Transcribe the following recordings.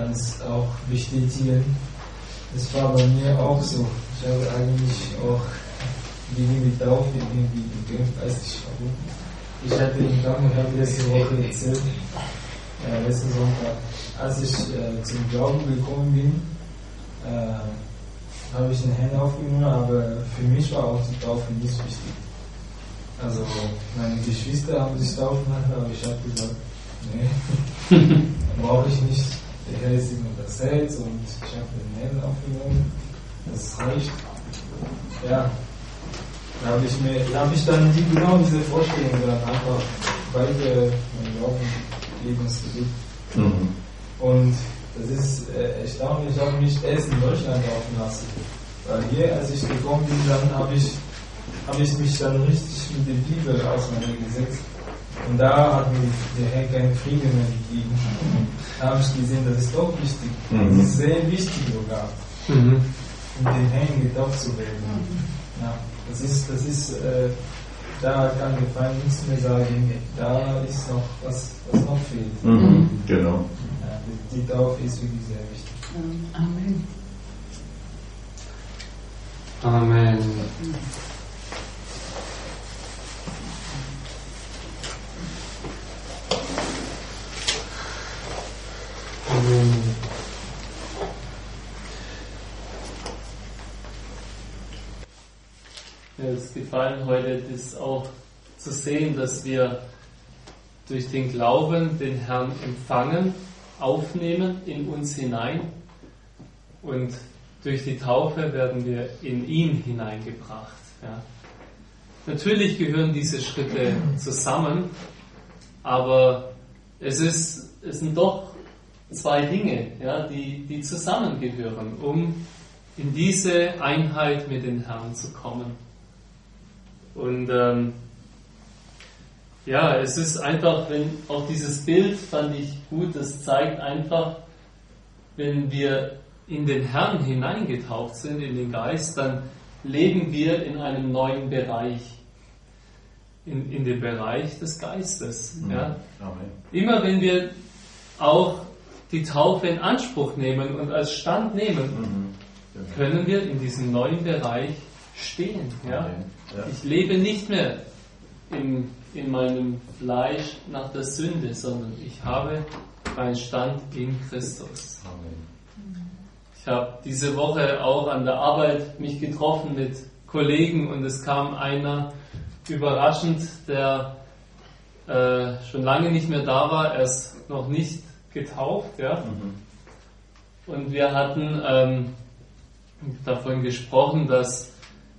kann es auch bestätigen. Das war bei mir auch so. Ich habe eigentlich auch gegen die Taufe irgendwie gekämpft, weiß ich warum. Ich hatte im Krankenhaus letzte Woche erzählt, letzten Sonntag, als ich zum Glauben gekommen bin, habe ich den Herrn aufgenommen, aber für mich war auch die Taufe nicht wichtig. Also meine Geschwister haben sich taufen lassen, aber ich habe gesagt, nee, brauche ich nicht. Der Herr ist immer das Herz und ich habe den Herrn aufgenommen. Das reicht. Ja, da habe ich dann genau diese Vorstellung dann einfach weiter mein Glauben lebensgelebt. Und das ist erstaunlich, ich habe mich erst in Deutschland taufen lassen. Weil hier, als ich gekommen bin, dann habe ich mich dann richtig mit der Bibel auseinandergesetzt. Und da hat mir der Herr keinen Frieden mehr gegeben. Da habe ich gesehen, das ist doch wichtig. Das ist sehr wichtig sogar, um den Herrn getauft zu werden. Ja, das ist da kann der Feind nichts mehr sagen. Da ist noch was noch fehlt. Genau. Ja, die Taufe ist wirklich sehr wichtig. Amen. Amen. Mir ist gefallen heute, das auch zu sehen, dass wir durch den Glauben den Herrn empfangen, aufnehmen in uns hinein und durch die Taufe werden wir in ihn hineingebracht. Ja. Natürlich gehören diese Schritte zusammen, aber es sind doch zwei Dinge, ja, die zusammengehören, um in diese Einheit mit dem Herrn zu kommen. Und es ist einfach, wenn auch dieses Bild fand ich gut, das zeigt einfach, wenn wir in den Herrn hineingetaucht sind, in den Geist, dann leben wir in einem neuen Bereich, in dem Bereich des Geistes. Ja. Immer wenn wir auch die Taufe in Anspruch nehmen und als Stand nehmen, können wir in diesem neuen Bereich stehen. Ja. Ich lebe nicht mehr in meinem Fleisch nach der Sünde, sondern ich habe meinen Stand in Christus. Ich habe diese Woche auch an der Arbeit mich getroffen mit Kollegen und es kam einer überraschend, der schon lange nicht mehr da war, er ist noch nicht getauft. Ja? Und wir hatten davon gesprochen, dass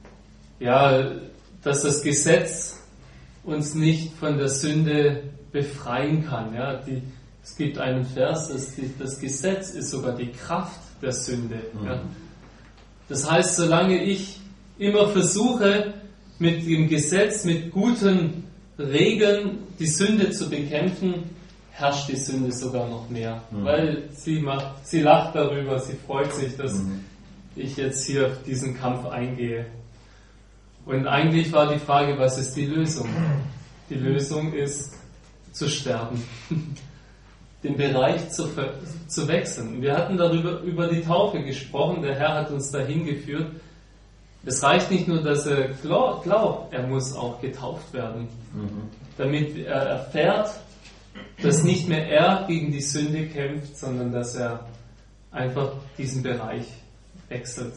das Gesetz uns nicht von der Sünde befreien kann. Ja? Es gibt einen Vers, das Gesetz ist sogar die Kraft der Sünde. Ja? Das heißt, solange ich immer versuche, mit dem Gesetz, mit guten Regeln die Sünde zu bekämpfen, herrscht die Sünde sogar noch mehr. Weil sie lacht darüber, sie freut sich, dass ich jetzt hier auf diesen Kampf eingehe. Und eigentlich war die Frage, was ist die Lösung? Die Lösung ist, zu sterben. Den Bereich zu wechseln. Wir hatten über die Taufe gesprochen, der Herr hat uns dahin geführt. Es reicht nicht nur, dass er glaubt, er muss auch getauft werden, damit er erfährt, dass nicht mehr er gegen die Sünde kämpft, sondern dass er einfach diesen Bereich wechselt.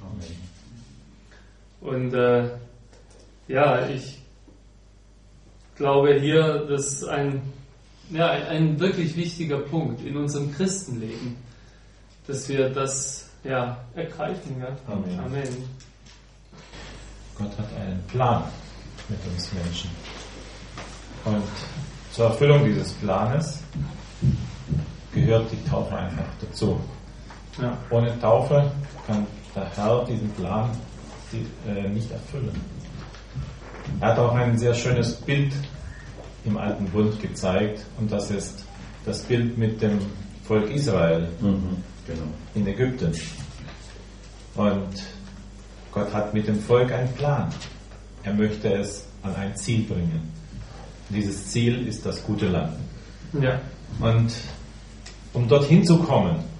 Und ich glaube hier, das ist ein wirklich wichtiger Punkt in unserem Christenleben, dass wir das ergreifen. Ja? Amen. Gott hat einen Plan mit uns Menschen. Und zur Erfüllung dieses Planes gehört die Taufe einfach dazu. Ja. Ohne Taufe kann der Herr diesen Plan nicht erfüllen. Er hat auch ein sehr schönes Bild im Alten Bund gezeigt, und das ist das Bild mit dem Volk Israel in Ägypten. Und Gott hat mit dem Volk einen Plan. Er möchte es an ein Ziel bringen. Dieses Ziel ist das gute Land. Ja. Und um dorthin zu kommen,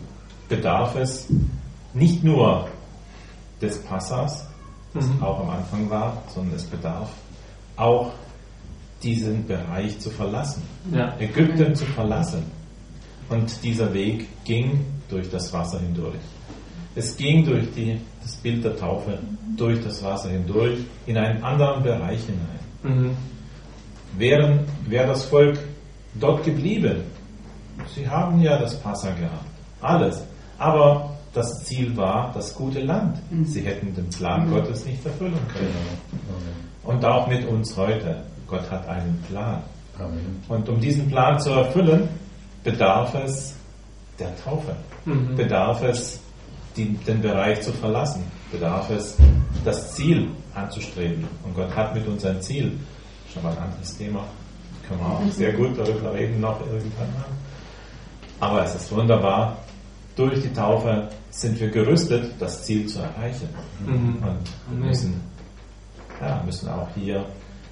bedarf es nicht nur des Passas, das auch am Anfang war, sondern es bedarf auch diesen Bereich zu verlassen, Ägypten zu verlassen. Und dieser Weg ging durch das Wasser hindurch. Es ging durch das Bild der Taufe, durch das Wasser hindurch, in einen anderen Bereich hinein. Wäre das Volk dort geblieben, sie haben ja das Passa gehabt, alles, aber das Ziel war das gute Land. Sie hätten den Plan Gottes nicht erfüllen können. Und auch mit uns heute. Gott hat einen Plan. Und um diesen Plan zu erfüllen, bedarf es der Taufe. Bedarf es, den Bereich zu verlassen. Bedarf es, das Ziel anzustreben. Und Gott hat mit uns ein Ziel. Schon mal ein anderes Thema. Können wir auch sehr gut darüber reden, noch irgendwann mal. Aber es ist wunderbar. Durch die Taufe sind wir gerüstet, das Ziel zu erreichen. Und müssen auch hier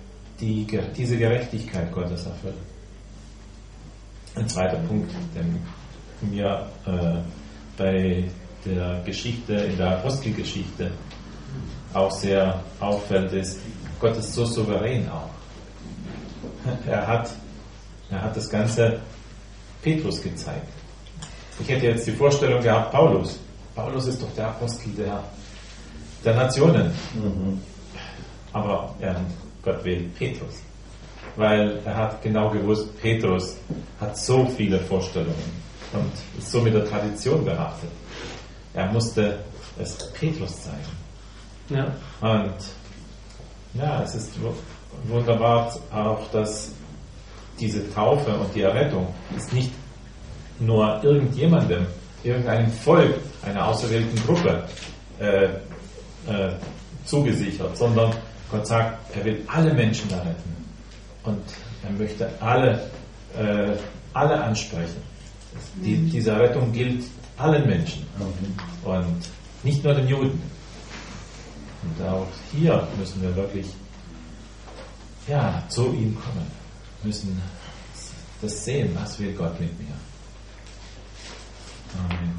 diese Gerechtigkeit Gottes erfüllen. Ein zweiter Punkt, der mir bei der Geschichte, in der Apostelgeschichte auch sehr auffällt, ist, Gott ist so souverän auch. Er hat das Ganze Petrus gezeigt. Ich hätte jetzt die Vorstellung gehabt, Paulus ist doch der Apostel der Nationen. Aber Gott wählt Petrus. Weil er hat genau gewusst, Petrus hat so viele Vorstellungen und ist so mit der Tradition behaftet. Er musste es Petrus zeigen. Ja. Und es ist wunderbar auch, dass diese Taufe und die Errettung ist nicht nur irgendeinem Volk, einer auserwählten Gruppe zugesichert, sondern Gott sagt, er will alle Menschen erretten und er möchte alle ansprechen. Diese Errettung gilt allen Menschen und nicht nur den Juden. Und auch hier müssen wir wirklich zu ihm kommen, müssen das sehen, was will Gott mit mir. Amen.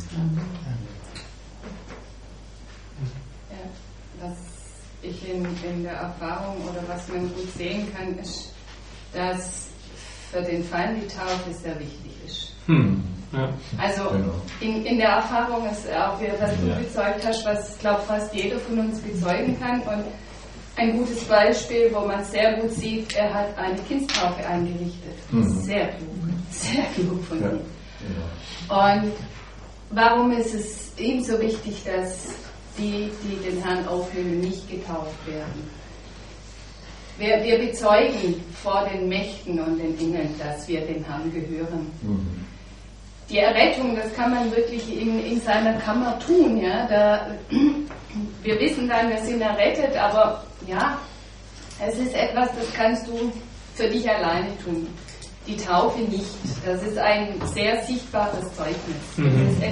Was ich in der Erfahrung oder was man gut sehen kann, ist, dass für den Feind die Taufe sehr wichtig ist. Also in der Erfahrung ist auch wieder, was du bezeugt hast, was ich glaube fast jeder von uns bezeugen kann. Und ein gutes Beispiel, wo man sehr gut sieht, er hat eine Kindstaufe eingerichtet. Sehr klug von ihm. Und warum ist es ihm so wichtig, dass die den Herrn aufnehmen, nicht getauft werden? Wir bezeugen vor den Mächten und den Engeln, dass wir dem Herrn gehören. Die Errettung, das kann man wirklich in seiner Kammer tun. Wir wissen dann, wir sind errettet, aber es ist etwas, das kannst du für dich alleine tun. Die Taufe nicht. Das ist ein sehr sichtbares Zeugnis. Das ist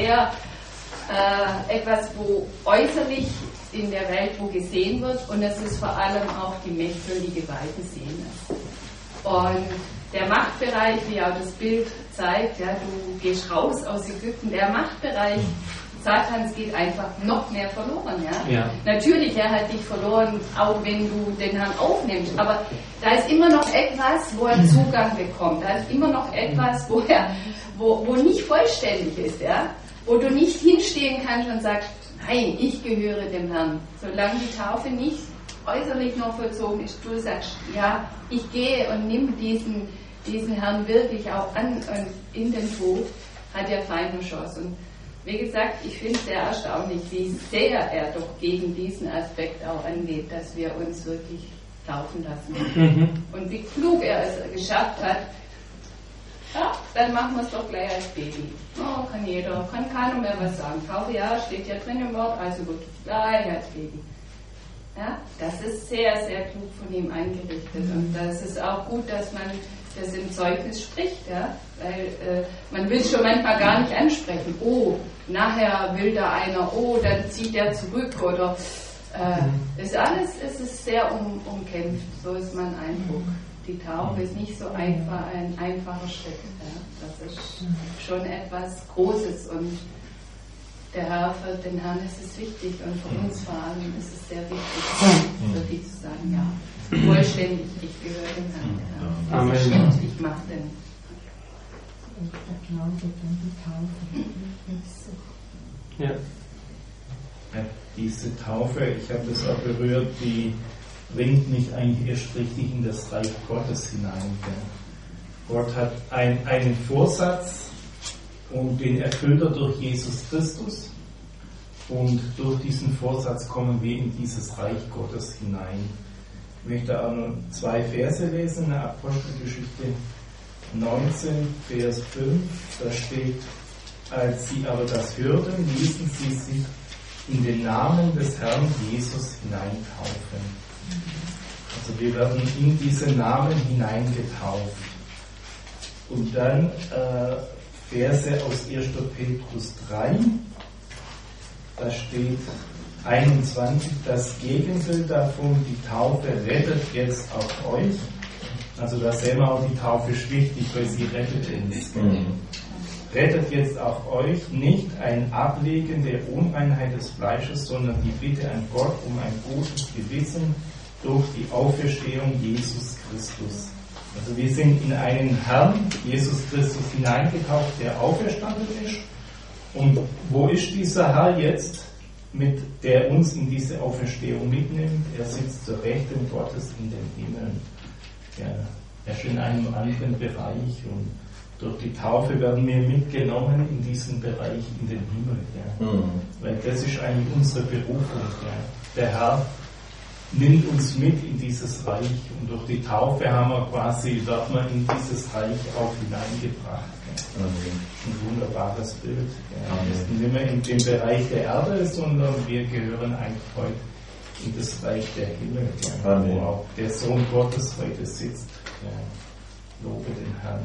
etwas, wo äußerlich in der Welt wo gesehen wird, und es ist vor allem auch die Mächte und die Geweihten sehen es. Und der Machtbereich, wie auch das Bild zeigt, du gehst raus aus Ägypten, der Machtbereich Satans geht einfach noch mehr verloren. Natürlich, er hat dich verloren, auch wenn du den Herrn aufnimmst, aber da ist immer noch etwas, wo er Zugang bekommt, da ist immer noch etwas, wo nicht vollständig ist, wo du nicht hinstehen kannst und sagst, nein, ich gehöre dem Herrn. Solange die Taufe nicht äußerlich noch vollzogen ist, du sagst, ich gehe und nimm diesen Herrn wirklich auch an und in den Tod, hat der Feind eine Chance. Und wie gesagt, ich finde es sehr erstaunlich, wie sehr er doch gegen diesen Aspekt auch angeht, dass wir uns wirklich taufen lassen. Und wie klug er es geschafft hat, dann machen wir es doch gleich als Baby. Kann keiner mehr was sagen. Taufe, steht ja drin im Wort, also gut, gleich als Baby. Das ist sehr, sehr klug von ihm eingerichtet. Und das ist auch gut, dass man das im Zeugnis spricht, weil man will es schon manchmal gar nicht ansprechen. Nachher will da einer, dann zieht er zurück oder es ist sehr umkämpft, so ist mein Eindruck. Die Taufe ist nicht so ein einfacher Schritt. Das ist schon etwas Großes und der Herr, für den Herrn ist es wichtig und für uns vor allem ist es sehr wichtig, wirklich zu sagen, ja, vollständig, ich gehöre dem Herrn. Ja. Amen. Ich mache den. Der Glaube und die Taufe. Ja. Ja, diese Taufe, ich habe das auch berührt, die bringt mich eigentlich erst richtig in das Reich Gottes hinein. Gott hat einen Vorsatz und den erfüllt er durch Jesus Christus und durch diesen Vorsatz kommen wir in dieses Reich Gottes hinein. Ich möchte auch noch 2 Verse lesen, in der Apostelgeschichte 19, Vers 5, da steht, als sie aber das hörten, ließen sie sich in den Namen des Herrn Jesus hineintaufen. Also wir werden in diesen Namen hineingetauft. Und dann Verse aus 1. Petrus 3, da steht 21, das Gegenbild davon, die Taufe rettet jetzt auch euch. Also da sehen wir auch, die Taufe ist wichtig, weil sie rettet uns. Rettet jetzt auch euch nicht ein Ablegen der Unreinheit des Fleisches, sondern die Bitte an Gott um ein gutes Gewissen durch die Auferstehung Jesus Christus. Also wir sind in einen Herrn, Jesus Christus, hineingetaucht, der auferstanden ist. Und wo ist dieser Herr jetzt, der uns in diese Auferstehung mitnimmt? Er sitzt zur Rechten Gottes in den Himmeln. Ja, er ist in einem anderen Bereich und durch die Taufe werden wir mitgenommen in diesen Bereich, in den Himmel. Ja. Weil das ist eigentlich unsere Berufung. Ja. Der Herr nimmt uns mit in dieses Reich und durch die Taufe werden wir in dieses Reich auch hineingebracht. Ja. Ein wunderbares Bild. Ja. Wir sind nicht mehr in dem Bereich der Erde, sondern wir gehören eigentlich heute in das Reich der Himmel, ja, wo auch der Sohn Gottes heute sitzt. Ja. Lobe den Herrn.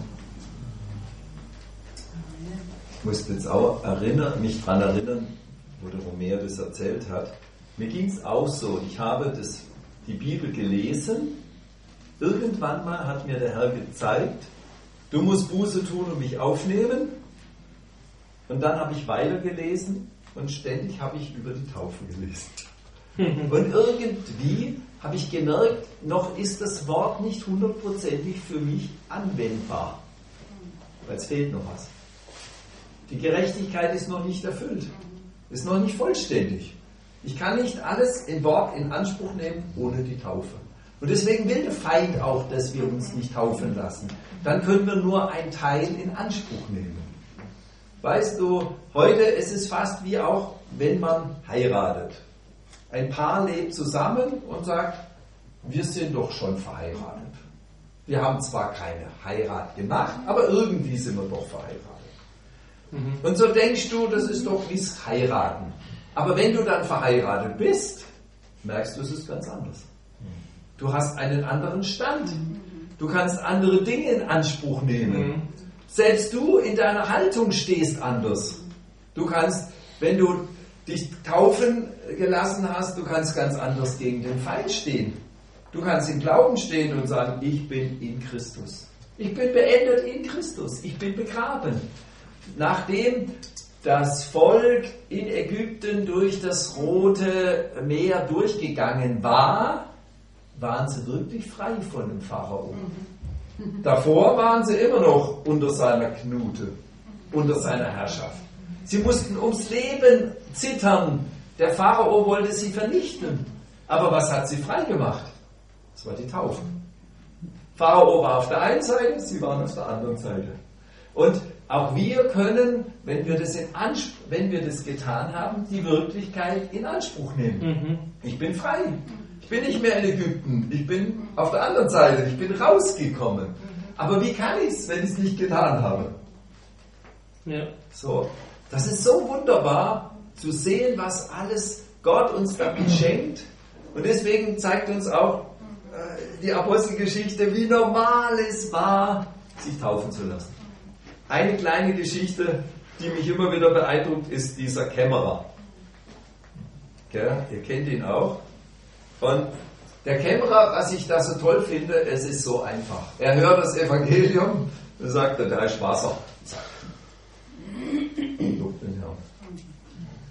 Ich musste jetzt auch mich daran erinnern, wo der Romer das erzählt hat. Mir ging es auch so. Ich habe die Bibel gelesen. Irgendwann mal hat mir der Herr gezeigt, du musst Buße tun und mich aufnehmen. Und dann habe ich weitergelesen und ständig habe ich über die Taufe gelesen. Und irgendwie habe ich gemerkt, noch ist das Wort nicht 100%ig für mich anwendbar. Weil es fehlt noch was. Die Gerechtigkeit ist noch nicht erfüllt. Ist noch nicht vollständig. Ich kann nicht alles im Wort in Anspruch nehmen ohne die Taufe. Und deswegen will der Feind auch, dass wir uns nicht taufen lassen. Dann können wir nur einen Teil in Anspruch nehmen. Weißt du, heute ist es fast wie auch, wenn man heiratet. Ein Paar lebt zusammen und sagt, wir sind doch schon verheiratet. Wir haben zwar keine Heirat gemacht, aber irgendwie sind wir doch verheiratet. Und so denkst du, das ist doch nicht heiraten. Aber wenn du dann verheiratet bist, merkst du, es ist ganz anders. Du hast einen anderen Stand. Du kannst andere Dinge in Anspruch nehmen. Selbst du in deiner Haltung stehst anders. Du kannst, wenn du dich taufen gelassen hast, du kannst ganz anders gegen den Feind stehen. Du kannst im Glauben stehen und sagen, ich bin in Christus. Ich bin beendet in Christus. Ich bin begraben. Nachdem das Volk in Ägypten durch das Rote Meer durchgegangen war, waren sie wirklich frei von dem Pharao. Davor waren sie immer noch unter seiner Knute, unter seiner Herrschaft. Sie mussten ums Leben zittern. Der Pharao wollte sie vernichten. Aber was hat sie frei gemacht? Das war die Taufe. Pharao war auf der einen Seite, sie waren auf der anderen Seite. Und auch wir können, wenn wir das getan haben, die Wirklichkeit in Anspruch nehmen. Ich bin frei. Ich bin nicht mehr in Ägypten. Ich bin auf der anderen Seite. Ich bin rausgekommen. Aber wie kann ich es, wenn ich es nicht getan habe? Ja. So, das ist so wunderbar zu sehen, was alles Gott uns damit schenkt. Und deswegen zeigt uns auch die Apostelgeschichte, wie normal es war, sich taufen zu lassen. Eine kleine Geschichte, die mich immer wieder beeindruckt, ist dieser Kämmerer. Ihr kennt ihn auch. Und der Kämmerer, was ich da so toll finde, es ist so einfach. Er hört das Evangelium und sagt, da ist Wasser. Zack. Lobt den Herrn.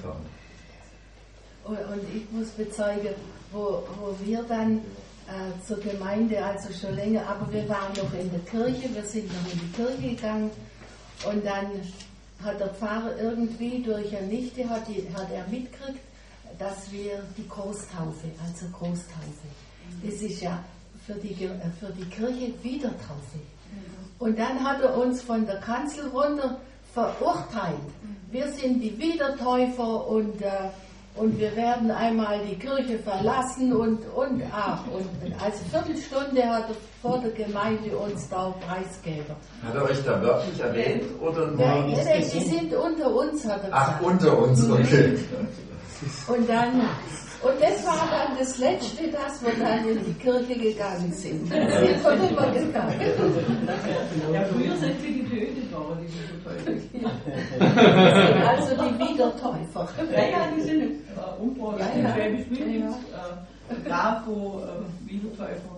haben. Und ich muss bezeugen, wo wir dann zur Gemeinde, also schon länger, aber wir waren noch in der Kirche, wir sind noch in die Kirche gegangen und dann hat der Pfarrer irgendwie durch eine Nichte, hat er mitgekriegt, dass wir die Großtaufe, also Großtaufe, das ist ja für die Kirche Wiedertaufe. Und dann hat er uns von der Kanzel runter verurteilt. Wir sind die Wiedertäufer und wir werden einmal die Kirche verlassen und also Viertelstunde hat er vor der Gemeinde uns da preisgegeben. Hat er euch da wörtlich erwähnt oder nur? Ja, die sind unter uns, hat er gesagt. Ach, unter uns, okay. Und das war dann das Letzte, dass wir dann in die Kirche gegangen sind. Wir sind von immer gegangen. Ja, früher sind sie getötet worden, die Wiedertäufer. Also die Wiedertäufer. Ja, die sind umgebracht. Ja. Schwäbisch Mündlich, Grafo, Wiedertäufer.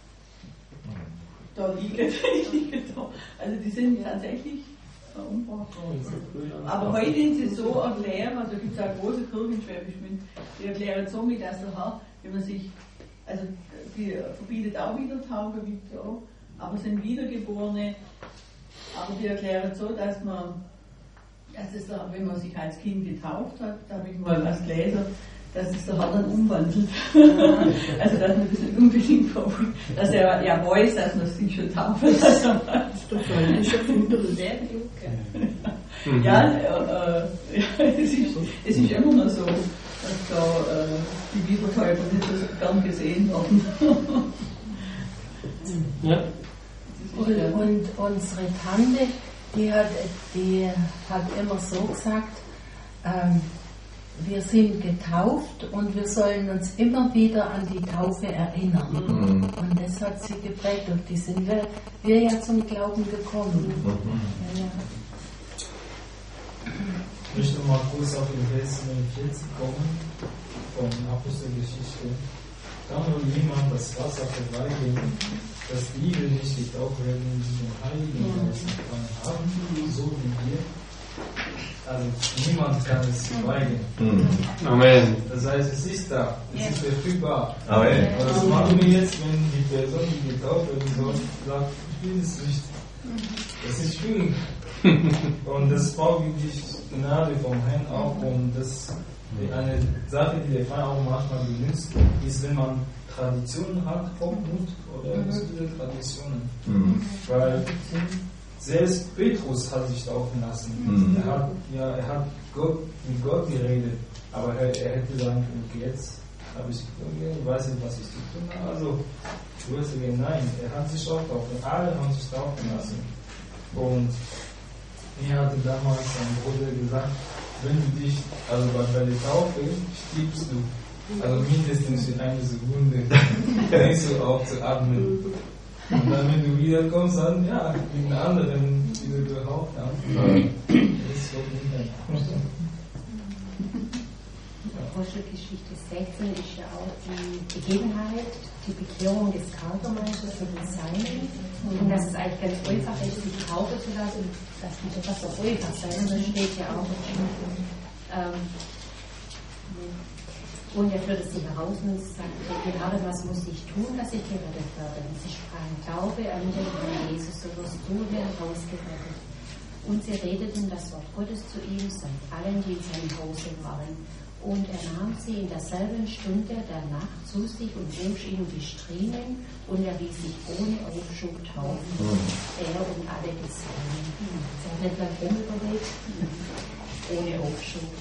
Da liegen. Also die sind tatsächlich umgebracht worden. Aber heute sind sie so erklärt, also da gibt es auch große Kirchen in Schwäbisch Mündlich, die erklären so mit, dass der Herr, wenn man sich, also die verbietet auch Wiedertaufe, wie auch, aber sind Wiedergeborene, aber die erklären so, dass man, wenn man sich als Kind getauft hat, da habe ich mal was gelesen, dass es der Herr dann umwandelt. Also dass man das nicht unbedingt verfolgt, dass er ja weiß, dass man sich schon taufen lässt. Ja, es ist immer noch so, dass da die Wiedertäufer nicht so gern gesehen werden. Ja. Und unsere Tante, die hat immer so gesagt, wir sind getauft und wir sollen uns immer wieder an die Taufe erinnern. Mhm. Und das hat sie geprägt. Durch die sind wir ja zum Glauben gekommen. Mhm. Ja. Ich möchte mal kurz auf den Vers 40 kommen, von Apostelgeschichte. Kann nun jemand das Wasser verweigern, dass die nicht getauft werden, die den Heiligen Geist empfangen haben, so wie wir? Also niemand kann es verweigern. Amen. Das heißt, es ist da, es ist verfügbar. Amen. Und was machen wir jetzt, wenn die Person, die getauft werden soll, sagt, ich will es nicht? Das ist schwierig. Und das braucht wirklich Gnade vom Herrn auch. Und das eine Sache, die der Pfarrer auch manchmal benutzt, ist, wenn man Traditionen hat, Hochmut oder bestimmte Traditionen. Weil selbst Petrus hat sich taufen lassen. Er hat mit Gott geredet, aber er hätte sagen können, jetzt habe ich weiß nicht, was ich zu tun habe. Also, du wirst sagen, nein, er hat sich auch taufen. Alle haben sich taufen lassen. Und mir hatte damals ein Bruder gesagt, wenn du dich, also bei der Taufe stirbst du, also mindestens in einer Sekunde, denkst du auch zu atmen. Und dann, wenn du wiederkommst, dann, ja, mit den anderen, die du überhaupt hast. Das ist doch nicht. Apostelgeschichte 16 ist ja auch die Begebenheit, die Bekehrung des Katermeisters und des Seinen. Und dass es eigentlich ganz einfach ist, sich taufen zu lassen, das muss etwas so einfach sein. Das steht ja auch. Und er führt es sie heraus und sagt, gerade was muss ich tun, dass ich gerettet werde? Und sie sprachen, Glaube an den Herrn Jesus, so wirst du herausgerettet. Und sie redeten das Wort Gottes zu ihm, samt allen, die in seinem Hause waren. Und er nahm sie in derselben Stunde der Nacht zu sich und wusch ihnen die Striemen, und er ließ sich ohne Aufschub taufen. Er und alle Geseinen. Sie hat nicht lang rumüberlegt, ohne Aufschub.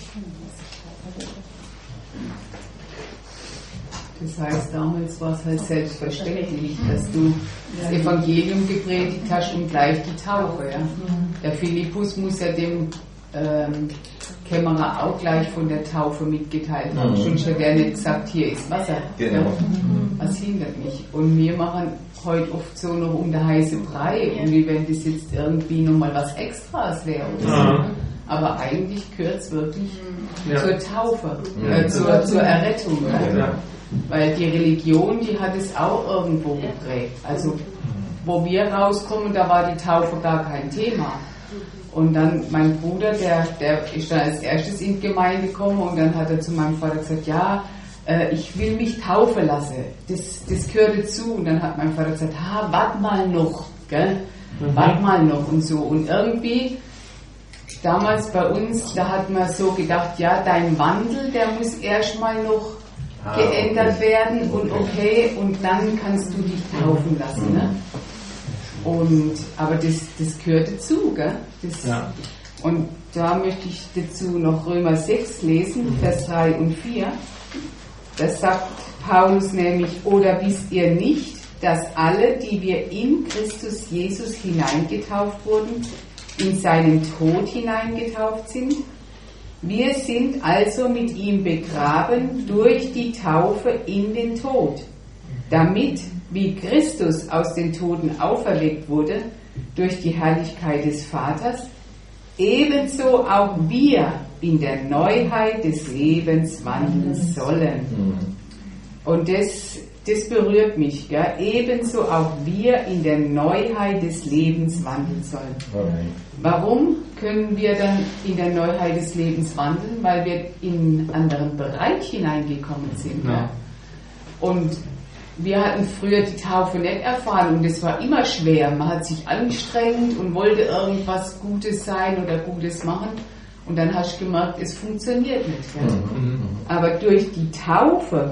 Das heißt, damals war es halt selbstverständlich, dass du das Evangelium gepredigt hast und gleich die Taufe. Ja? Der Philippus muss ja dem Kämmerer auch gleich von der Taufe mitgeteilt haben. Schon hat er nicht gesagt, hier ist Wasser. Genau. Ja? Was hindert mich? Und wir machen heute oft so noch um der heiße Brei, und wie wenn das jetzt irgendwie nochmal was Extras wäre oder so. Aber eigentlich gehört es wirklich zur Taufe, zur Errettung. Ja? Weil die Religion, die hat es auch irgendwo geprägt. Also wo wir rauskommen, da war die Taufe gar kein Thema. Und dann mein Bruder, der ist dann als erstes in die Gemeinde gekommen und dann hat er zu meinem Vater gesagt, ja, ich will mich taufen lassen, das gehört dazu. Und dann hat mein Vater gesagt, wart mal noch, gell? Wart mal noch und so. Und irgendwie, damals bei uns, da hat man so gedacht, ja, dein Wandel, der muss erstmal noch geändert werden und okay, und dann kannst du dich taufen lassen. Ne? Aber das gehört dazu, gell? Und da möchte ich dazu noch Römer 6 lesen, Vers 3 und 4. Das sagt Paulus nämlich, oder wisst ihr nicht, dass alle, die wir in Christus Jesus hineingetauft wurden, in seinen Tod hineingetauft sind? Wir sind also mit ihm begraben durch die Taufe in den Tod, damit, wie Christus aus den Toten auferweckt wurde durch die Herrlichkeit des Vaters, ebenso auch wir in der Neuheit des Lebens wandeln sollen. Und das berührt mich, gell? Ebenso auch wir in der Neuheit des Lebens wandeln sollen. Okay. Warum können wir dann in der Neuheit des Lebens wandeln? Weil wir in einen anderen Bereich hineingekommen sind. Ja. Und wir hatten früher die Taufe nicht erfahren und es war immer schwer. Man hat sich angestrengt und wollte irgendwas Gutes sein oder Gutes machen. Und dann hast du gemerkt, es funktioniert nicht. Ja? Aber durch die Taufe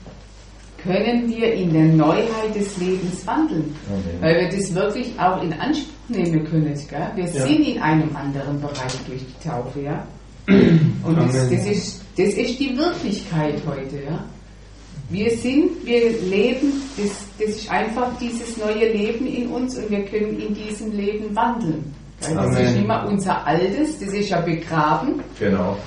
können wir in der Neuheit des Lebens wandeln. Okay. Weil wir das wirklich auch in Anspruch nehmen können. Gell? Wir sind in einem anderen Bereich durch die Taufe. Ja? Und das ist die Wirklichkeit heute. Ja? Wir leben, das ist einfach dieses neue Leben in uns und wir können in diesem Leben wandeln. Das ist nicht mehr unser Altes, das ist ja begraben. Genau.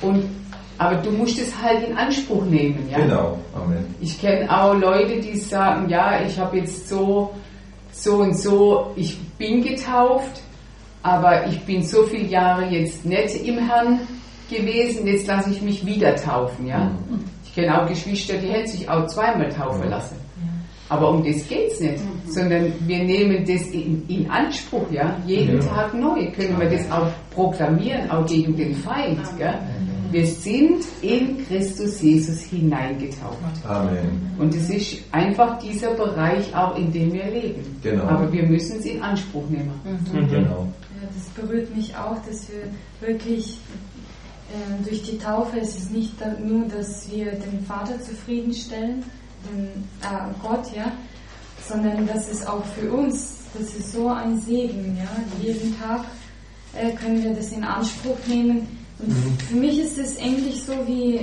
Aber du musst es halt in Anspruch nehmen. Ja? Genau. Amen. Ich kenne auch Leute, die sagen, ja, ich habe jetzt so und so, ich bin getauft, aber ich bin so viele Jahre jetzt nicht im Herrn gewesen, jetzt lasse ich mich wieder taufen. Ja? Ich kenne auch Geschwister, die hätten sich auch zweimal taufen lassen. Aber um das geht es nicht, sondern wir nehmen das in Anspruch, ja. Jeden Tag neu können wir das auch proklamieren, auch gegen den Feind. Gell? Wir sind in Christus Jesus hineingetaucht. Amen. Und es ist einfach dieser Bereich, auch in dem wir leben. Genau. Aber wir müssen es in Anspruch nehmen. Genau. Ja, das berührt mich auch, dass wir wirklich durch die Taufe, es ist nicht nur, dass wir den Vater zufriedenstellen, Gott, ja, sondern das ist auch für uns, das ist so ein Segen, ja, jeden Tag können wir das in Anspruch nehmen und für mich ist es eigentlich so wie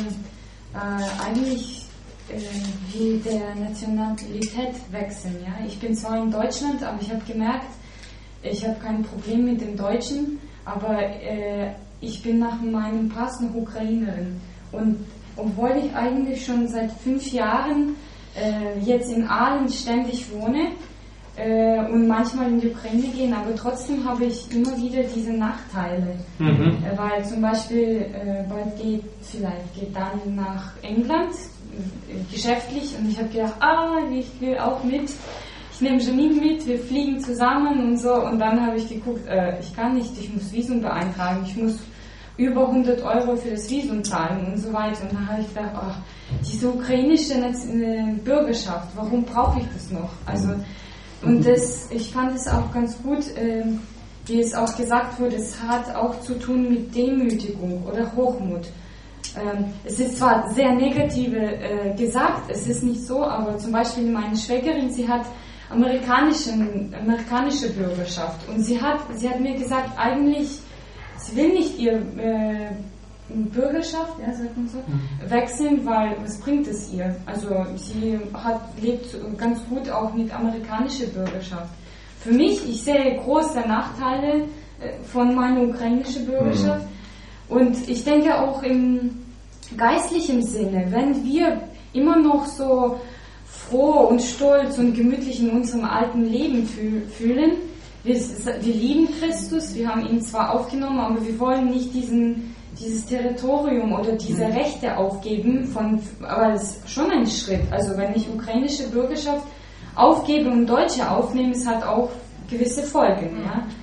wie der Nationalität wechseln, ja, ich bin zwar in Deutschland, aber ich habe gemerkt, ich habe kein Problem mit dem Deutschen, aber ich bin nach meinem Pass noch Ukrainerin und obwohl ich eigentlich schon seit 5 Jahren jetzt in Aalen ständig wohne und manchmal in die Ukraine gehe, aber trotzdem habe ich immer wieder diese Nachteile. Weil zum Beispiel bald geht dann nach England geschäftlich und ich habe gedacht, ich will auch mit. Ich nehme Janine mit, wir fliegen zusammen und so und dann habe ich geguckt, ich kann nicht, ich muss Visum beantragen, ich muss über 100 € für das Visum zahlen und so weiter. Und dann habe ich gedacht, diese ukrainische Bürgerschaft, warum brauche ich das noch? Also, und ich fand es auch ganz gut, wie es auch gesagt wurde, es hat auch zu tun mit Demütigung oder Hochmut. Es ist zwar sehr negative gesagt, es ist nicht so, aber zum Beispiel meine Schwägerin, sie hat amerikanische Bürgerschaft und sie hat mir gesagt, eigentlich sie will nicht ihre Bürgerschaft, ja, sagt man so, wechseln, weil was bringt es ihr? Also sie lebt ganz gut auch mit amerikanischer Bürgerschaft. Für mich, ich sehe große Nachteile von meiner ukrainischen Bürgerschaft und ich denke auch im geistlichen Sinne, wenn wir immer noch so froh und stolz und gemütlich in unserem alten Leben fühlen, wir lieben Christus, wir haben ihn zwar aufgenommen, aber wir wollen nicht dieses Territorium oder diese Rechte aufgeben, aber es ist schon ein Schritt. Also wenn ich ukrainische Bürgerschaft aufgebe und Deutsche aufnehme, es hat auch gewisse Folgen. Ja?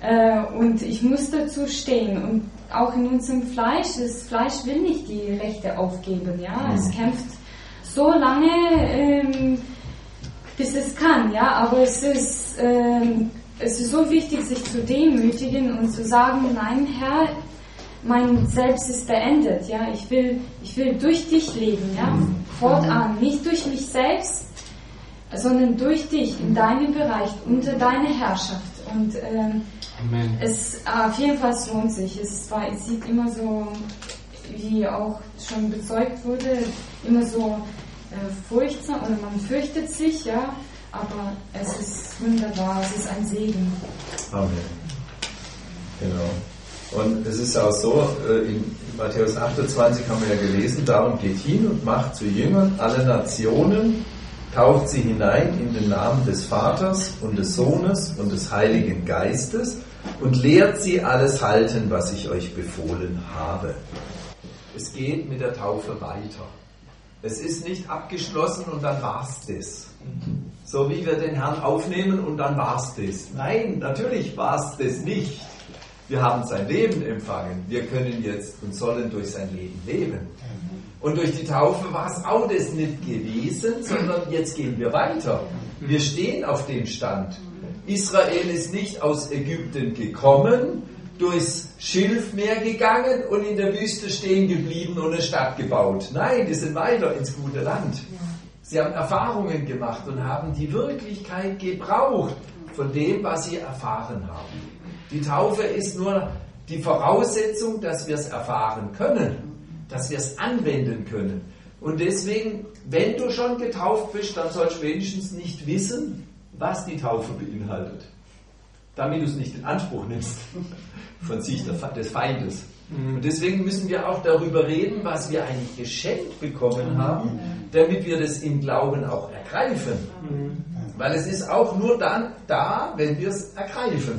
Und ich muss dazu stehen. Und auch in unserem Fleisch, das Fleisch will nicht die Rechte aufgeben. Ja? Es kämpft so lange, bis es kann. Ja? Aber es ist so wichtig, sich zu demütigen und zu sagen, nein, Herr, mein Selbst ist beendet. Ja? Ich will durch dich leben. Ja? Fortan, nicht durch mich selbst, sondern durch dich, in deinem Bereich, unter deine Herrschaft. Und es auf jeden Fall lohnt sich. Es sieht immer so, wie auch schon bezeugt wurde, immer so furchtsam, oder man fürchtet sich, ja, aber es ist wunderbar, es ist ein Segen. Amen. Genau. Und es ist auch so, in Matthäus 28 haben wir ja gelesen, darum geht hin und macht zu Jüngern alle Nationen, tauft sie hinein in den Namen des Vaters und des Sohnes und des Heiligen Geistes und lehrt sie alles halten, was ich euch befohlen habe. Es geht mit der Taufe weiter. Es ist nicht abgeschlossen und dann war's das. So wie wir den Herrn aufnehmen und dann war's das. Nein, natürlich war's das nicht. Wir haben sein Leben empfangen. Wir können jetzt und sollen durch sein Leben leben. Und durch die Taufe war es auch das nicht gewesen, sondern jetzt gehen wir weiter. Wir stehen auf dem Stand. Israel ist nicht aus Ägypten gekommen, durchs Schilfmeer gegangen und in der Wüste stehen geblieben und eine Stadt gebaut. Nein, die sind weiter ins gute Land. Sie haben Erfahrungen gemacht und haben die Wirklichkeit gebraucht von dem, was sie erfahren haben. Die Taufe ist nur die Voraussetzung, dass wir es erfahren können, dass wir es anwenden können. Und deswegen, wenn du schon getauft bist, dann sollst du wenigstens nicht wissen, was die Taufe beinhaltet. Damit du es nicht in Anspruch nimmst von Sicht des Feindes. Und deswegen müssen wir auch darüber reden, was wir eigentlich geschenkt bekommen haben, damit wir das im Glauben auch ergreifen. Weil es ist auch nur dann da, wenn wir es ergreifen.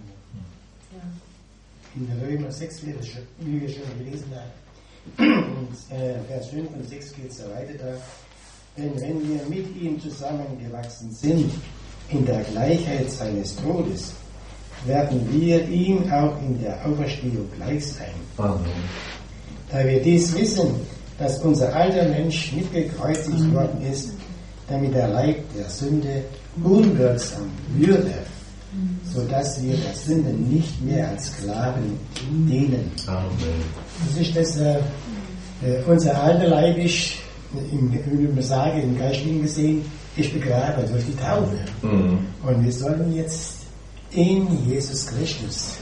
In der Römer 6, wie wir schon gelesen haben, und Vers 5 und 6 geht es so weiter da. Denn wenn wir mit ihm zusammengewachsen sind, in der Gleichheit seines Todes, werden wir ihm auch in der Auferstehung gleich sein. Amen. Da wir dies wissen, dass unser alter Mensch mitgekreuzigt worden ist, damit der Leib der Sünde unwirksam würde, sodass wir der Sünde nicht mehr als Sklaven dienen. Amen. Das ist das, unser alter Leib ist, wie man sage, im Geistlichen gesehen, ist begraben durch die Taufe. Und wir sollen jetzt in Jesus Christus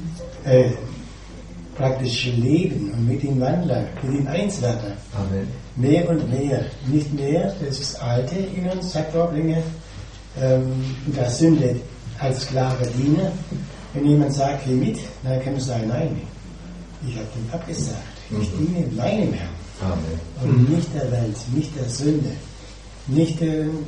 praktisch leben und mit ihm wandeln, mit ihm eins werden. Amen. Mehr und mehr. Nicht mehr, das ist das Alte in uns hervorbringen, der Sünde als Sklave dienen. Wenn jemand sagt, geh mit, dann kann man sagen, nein, ich habe dem abgesagt. Ich diene meinem Herrn. Amen. Und nicht der Welt, nicht der Sünde, nicht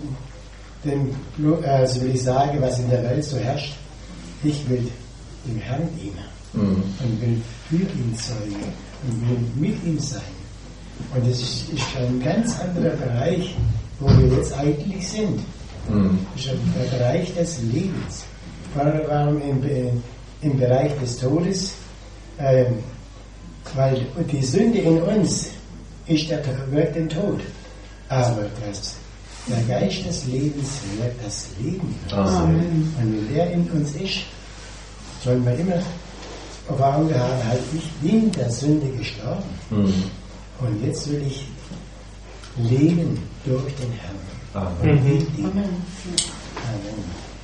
also will ich sagen, was in der Welt so herrscht. Ich will dem Herrn dienen und will für ihn zeugen und will mit ihm sein. Und das ist ein ganz anderer Bereich, wo wir jetzt eigentlich sind. Das ist der Bereich des Lebens. Vorher waren wir im Bereich des Todes, weil die Sünde in uns wirkt den Tod. Aber der Geist des Lebens wirkt das Leben in uns. Und wenn der in uns ist, sollen wir immer auf Augen haben, halt, ich bin der Sünde gestorben. Und jetzt will ich leben durch den Herrn. Amen. Amen.